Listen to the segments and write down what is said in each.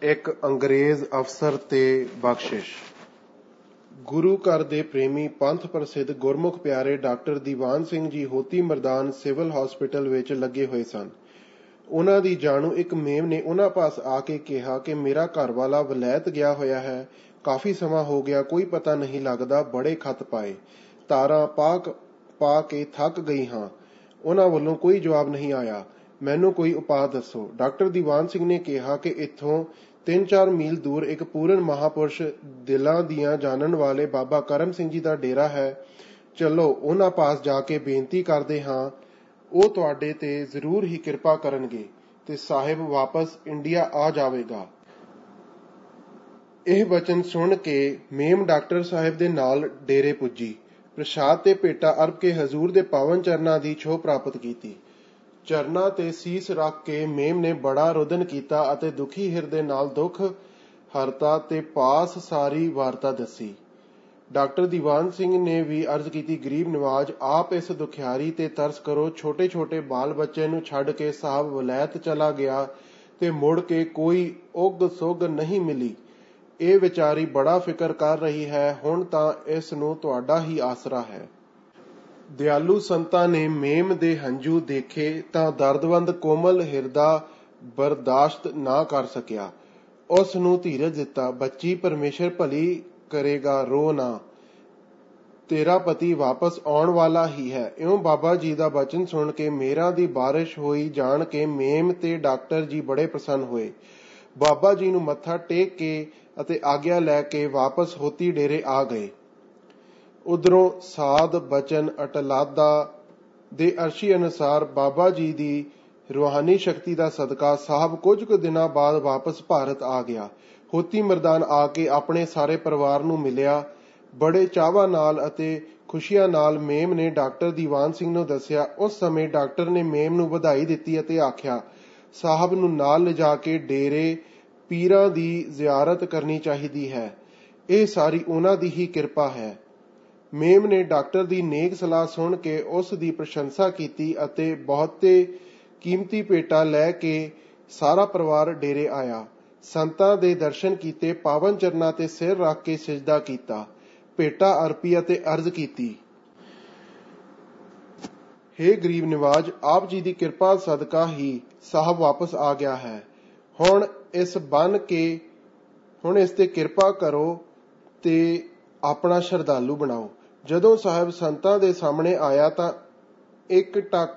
ਇੱਕ ਅੰਗਰੇਜ਼ ਅਫਸਰ ਤੇ ਬਖਸ਼ਿਸ਼। ਗੁਰੂ ਘਰ ਦੇ ਪ੍ਰੇਮੀ ਪੰਥ ਪ੍ਰਸਿੱਧ ਗੁਰਮੁਖ ਪਿਆਰੇ ਡਾਕਟਰ ਦੀਵਾਨ ਸਿੰਘ ਜੀ ਹੋਤੀ ਮਰਦਾਨ ਸਿਵਲ ਹਸਪੀਟਲ ਵਿੱਚ ਲੱਗੇ ਹੋਏ ਸਨ। ਉਹਨਾਂ ਦੀ ਜਾਣੂ ਇੱਕ ਮੇਮ ਨੇ ਉਹਨਾਂ ਪਾਸ ਆ ਕੇ ਕਿਹਾ ਕਿ ਮੇਰਾ ਘਰ ਵਾਲਾ ਵਲੈਤ ਗਿਆ ਹੋਇਆ ਹੈ, ਕਾਫੀ ਸਮਾਂ ਹੋ ਗਿਆ, ਕੋਈ ਪਤਾ ਨਹੀਂ ਲੱਗਦਾ, ਬੜੇ ਖੱਤ ਪਾਏ, ਤਾਰਾਂ ਪਾ ਕੇ ਥੱਕ ਗਈ ਹਾਂ। ਉਹਨਾਂ ਵੱਲੋਂ ਕੋਈ ਜਵਾਬ ਨਹੀਂ ਆਇਆ। ਮੈਨੂੰ ਕੋਈ ਉਪਾਅ ਦੱਸੋ। ਡਾਕਟਰ ਦੀਵਾਨ ਸਿੰਘ ਨੇ ਕਿਹਾ ਕਿ ਇੱਥੋਂ 3-4 ਮੀਲ ਦੂਰ ਇੱਕ ਪੂਰਨ ਮਹਾਪੁਰਸ਼ ਦਿਲਾਂ ਦੀਆਂ ਜਾਣਨ ਵਾਲੇ ਬਾਬਾ ਕਰਮ ਸਿੰਘ ਜੀ ਦਾ ਡੇਰਾ ਹੈ। ਚਲੋ ਉਹਨਾਂ ਪਾਸ ਜਾ ਕੇ ਬੇਨਤੀ ਕਰਦੇ ਹਾਂ, ਉਹ ਤੁਹਾਡੇ ਤੇ ਜ਼ਰੂਰ ਹੀ ਕਿਰਪਾ ਕਰਨਗੇ ਤੇ ਸਾਹਿਬ ਵਾਪਸ ਇੰਡੀਆ ਆ ਜਾਵੇਗਾ। ਇਹ ਵਚਨ ਸੁਣ ਕੇ ਮੇਮ ਡਾਕਟਰ ਸਾਹਿਬ ਦੇ ਨਾਲ ਡੇਰੇ ਪੁੱਜੀ। ਪ੍ਰਸ਼ਾਦ ਤੇ ਭੇਟਾ ਅਰਪ ਕੇ ਹਜ਼ੂਰ ਦੇ ਪਾਵਨ ਚਰਨਾਂ ਦੀ ਛੋਹ ਪ੍ਰਾਪਤ ਕੀਤੀ। ਚਰਨਾਂ ਤੇ ਸੀਸ ਰੱਖ ਕੇ ਮੇਮ ਨੇ ਬੜਾ ਰੁਦਨ ਕੀਤਾ ਅਤੇ ਦੁਖੀ ਹਿਰਦੇ ਨਾਲ ਦੁੱਖ ਹਰਤਾ ਤੇ ਪਾਸ ਸਾਰੀ ਵਾਰਤਾ ਦੱਸੀ। ਡਾਕਟਰ ਦੀਵਾਨ ਸਿੰਘ ਨੇ ਵੀ ਅਰਜ਼ ਕੀਤੀ, ਗਰੀਬ ਨਵਾਜ, ਆਪ ਇਸ ਦੁਖਿਆਰੀ ਤੇ ਤਰਸ ਕਰੋ। ਛੋਟੇ ਛੋਟੇ ਬਾਲ ਬੱਚੇ ਨੂੰ ਛੱਡ ਕੇ ਸਾਹਿਬ ਵਲੈਤ ਚਲਾ ਗਿਆ ਤੇ ਮੁੜ ਕੇ ਕੋਈ ਉਗ ਸੁਗ ਨਹੀਂ ਮਿਲੀ। ਇਹ ਵਿਚਾਰੀ ਬੜਾ ਫਿਕਰ ਕਰ ਰਹੀ ਹੈ। ਹੁਣ ਤਾਂ ਇਸ ਨੂੰ ਤੁਹਾਡਾ ਹੀ ਆਸਰਾ ਹੈ। ਦਿਆਲੂ ਸੰਤਾਂ ਨੇ ਮੇਮ ਦੇ ਹੰਝੂ ਦੇਖੇ ਤਾਂ ਦਰਦਵੰਦ ਕੋਮਲ ਹਿਰਦਾ ਬਰਦਾਸ਼ਤ ਨਾ ਕਰ ਸਕਿਆ। ਉਸ ਨੂੰ ਧੀਰਜ ਦਿੱਤਾ। ਬੱਚੀ, ਪਰਮੇਸ਼ਰ ਭਲੀ ਕਰੇਗਾ, ਰੋ ਨਾ, ਤੇਰਾ ਪਤੀ ਵਾਪਸ ਆਉਣ ਵਾਲਾ ਹੀ ਹੈ। ਇਉਂ ਬਾਬਾ ਜੀ ਦਾ ਬਚਨ ਸੁਣ ਕੇ ਮੇਰਾਂ ਦੀ ਬਾਰਿਸ਼ ਹੋਈ ਜਾਣ ਕੇ ਮੇਮ ਤੇ ਡਾਕਟਰ ਜੀ ਬੜੇ ਪ੍ਰਸੰਨ ਹੋਏ। ਬਾਬਾ ਜੀ ਨੂੰ ਮੱਥਾ ਟੇਕ ਕੇ ਅਤੇ ਆਗਿਆ ਲੈ ਕੇ ਵਾਪਸ ਹੋਤੀ ਡੇਰੇ ਆ ਗਏ। ਉਧਰੋਂ ਸਾਧ ਬਚਨ ਅਟਲਾਦਾ ਦੇ ਅਰਸ਼ੀ ਅਨੁਸਾਰ ਬਾਬਾ ਜੀ ਦੀ ਰੂਹਾਨੀ ਸ਼ਕਤੀ ਦਾ ਸਦਕਾ ਸਾਹਿਬ ਕੁਝ ਕੁ ਦਿਨਾਂ ਬਾਅਦ ਵਾਪਸ ਭਾਰਤ ਆ ਗਿਆ। ਹੋਤੀ ਮਰਦਾਨ ਆ ਕੇ ਆਪਣੇ ਸਾਰੇ ਪਰਿਵਾਰ ਨੂੰ ਮਿਲਿਆ। ਬੜੇ ਚਾਵਾਂ ਨਾਲ ਅਤੇ ਖੁਸ਼ੀਆਂ ਨਾਲ ਮੇਮ ਨੇ ਡਾਕਟਰ ਦੀਵਾਨ ਸਿੰਘ ਨੂੰ ਦੱਸਿਆ। ਉਸ ਸਮੇਂ ਡਾਕਟਰ ਨੇ ਮੇਮ ਨੂੰ ਵਧਾਈ ਦਿੱਤੀ ਅਤੇ ਆਖਿਆ, ਸਾਹਿਬ ਨੂੰ ਨਾਲ ਲਿਜਾ ਕੇ ਡੇਰੇ ਪੀਰਾਂ ਦੀ ਜ਼ਿਆਰਤ ਕਰਨੀ ਚਾਹੀਦੀ ਹੈ। ਇਹ ਸਾਰੀ ਉਹਨਾਂ ਦੀ ਹੀ ਕਿਰਪਾ ਹੈ। ਮੇਮ ਨੇ ਡਾਕਟਰ ਦੀ ਨੇਕ ਸਲਾਹ ਸੁਣ ਕੇ ਉਸ ਦੀ ਪ੍ਰਸ਼ੰਸਾ ਕੀਤੀ ਅਤੇ ਬਹੁਤੇ ਕੀਮਤੀ ਭੇਟਾ ਲੈ ਕੇ ਸਾਰਾ ਪਰਿਵਾਰ ਡੇਰੇ ਆਇਆ। ਸੰਤਾਂ ਦੇ ਦਰਸ਼ਨ ਕੀਤੇ, ਪਾਵਨ ਚਰਨਾਂ ਤੇ ਸਿਰ ਰੱਖ ਕੇ ਸਿਜਦਾ ਕੀਤਾ, ਭੇਟਾ ਅਰਪੀ ਅਤੇ ਅਰਜ਼ ਕੀਤੀ, ਹੇ ਗਰੀਬ ਨਿਵਾਜ, ਆਪ ਜੀ ਦੀ ਕਿਰਪਾ ਸਦਕਾ ਹੀ ਸਾਹਿਬ ਵਾਪਸ ਆ ਗਿਆ ਹੈ। ਹੁਣ ਇਸ ਤੇ ਕਿਰਪਾ ਕਰੋ ਤੇ ਆਪਣਾ ਸ਼ਰਧਾਲੂ ਬਣਾਓ। ਜਦੋਂ ਸਾਹਿਬ ਸੰਤਾਂ ਦੇ ਸਾਹਮਣੇ ਆਇਆ ਤਾਂ ਇੱਕ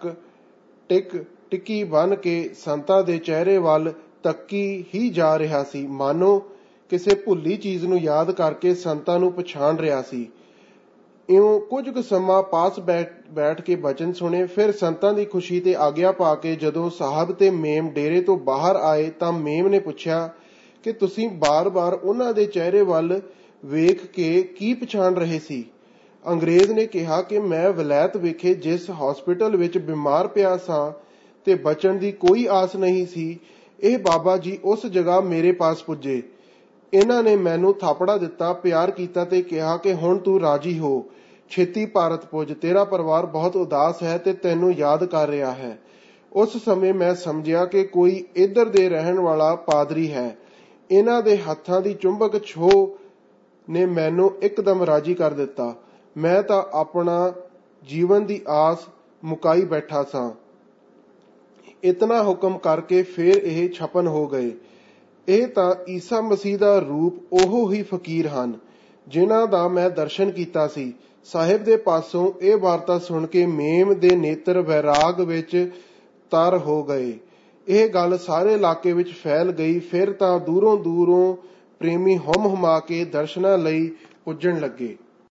ਟਿੱਕੀ ਬਨ ਕੇ ਸੰਤਾਂ ਦੇ ਚਿਹਰੇ ਵੱਲ ਤੱਕੀ ਹੀ ਜਾ ਰਿਹਾ ਸੀ, ਮਾਨੋ ਕਿਸੇ ਭੁੱਲੀ ਚੀਜ਼ ਨੂੰ ਯਾਦ ਕਰਕੇ ਸੰਤਾਂ ਨੂੰ ਪਛਾਣ ਰਿਹਾ ਸੀ। ਇਉਂ ਕੁਝ ਕੁ ਸਮਾਂ ਪਾਸ ਬੈਠ ਕੇ ਬਚਨ ਸੁਣੇ। ਫਿਰ ਸੰਤਾਂ ਦੀ ਖੁਸ਼ੀ ਤੇ ਆਗਿਆ ਪਾ ਕੇ ਜਦੋਂ ਸਾਹਿਬ ਤੇ ਮੇਮ ਡੇਰੇ ਤੋਂ ਬਾਹਰ ਆਏ ਤਾਂ ਮੇਮ ਨੇ ਪੁੱਛਿਆ ਕਿ ਤੁਸੀਂ ਬਾਰ-ਬਾਰ ਉਹਨਾਂ ਦੇ ਚਿਹਰੇ ਵੱਲ ਵੇਖ ਕੇ ਕੀ ਪਛਾਣ ਰਹੇ ਸੀ। ਅੰਗਰੇਜ਼ ਨੇ ਕਿਹਾ ਕਿ ਮੈਂ ਵਲੈਤ ਵਿਖੇ ਜਿਸ ਹਸਪੀਟਲ ਵਿੱਚ ਬਿਮਾਰ ਪਿਆ ਸਾਂ ਤੇ ਬਚਣ ਦੀ ਕੋਈ ਆਸ ਨਹੀਂ ਸੀ, ਇਹ ਬਾਬਾ ਜੀ ਉਸ ਜਗ੍ਹਾ ਮੇਰੇ ਪਾਸ ਪੁੱਜੇ। ਇਹਨਾਂ ਨੇ ਮੈਨੂੰ ਥਾਪੜਾ ਦਿੱਤਾ, ਪਿਆਰ ਕੀਤਾ ਤੇ ਕਿਹਾ ਕਿ ਹੁਣ ਤੂੰ ਰਾਜੀ ਹੋ, ਛੇਤੀ ਭਾਰਤ ਪੁੱਜ, ਤੇਰਾ ਪਰਿਵਾਰ ਬਹੁਤ ਉਦਾਸ ਹੈ ਤੇ ਤੈਨੂੰ ਯਾਦ ਕਰ ਰਿਹਾ ਹੈ। ਉਸ ਸਮੇਂ ਮੈਂ ਸਮਝਿਆ ਕਿ ਕੋਈ ਇੱਧਰ ਦੇ ਰਹਿਣ ਵਾਲਾ ਪਾਦਰੀ ਹੈ। ਇਹਨਾਂ ਦੇ ਹੱਥਾਂ ਦੀ ਚੁੰਬਕ ਛੋਹ ਨੇ ਮੈਨੂੰ ਇੱਕਦਮ ਰਾਜੀ ਕਰ ਦਿੱਤਾ। ਮੈਂ ਤਾਂ ਆਪਣਾ ਜੀਵਨ ਦੀ ਆਸ ਮੁਕਾਈ ਬੈਠਾ ਸਾਂ। ਇਤਨਾ ਹੁਕਮ ਕਰਕੇ ਫਿਰ ਇਹ ਛਪਨ ਹੋ ਗਏ। ਇਹ ਤਾਂ ਈਸਾ ਮਸੀਹ ਦਾ ਰੂਪ ਉਹ ਹੀ ਫਕੀਰ ਹਨ ਜਿਨ੍ਹਾਂ ਦਾ ਮੈਂ ਦਰਸ਼ਨ ਕੀਤਾ ਸੀ। ਸਾਹਿਬ ਦੇ ਪਾਸੋਂ ਇਹ ਵਾਰਤਾ ਸੁਣ ਕੇ ਮੇਮ ਦੇ ਨੇਤਰ ਵੈਰਾਗ ਵਿੱਚ ਤਰ ਹੋ ਗਏ। ਇਹ ਗੱਲ ਸਾਰੇ ਇਲਾਕੇ ਵਿੱਚ ਫੈਲ ਗਈ। ਫਿਰ ਤਾਂ ਦੂਰੋਂ ਪ੍ਰੇਮੀ ਹੁਮ ਹੁਮਾ ਕੇ ਦਰਸ਼ਨਾਂ ਲਈ ਪੁੱਜਣ ਲੱਗੇ।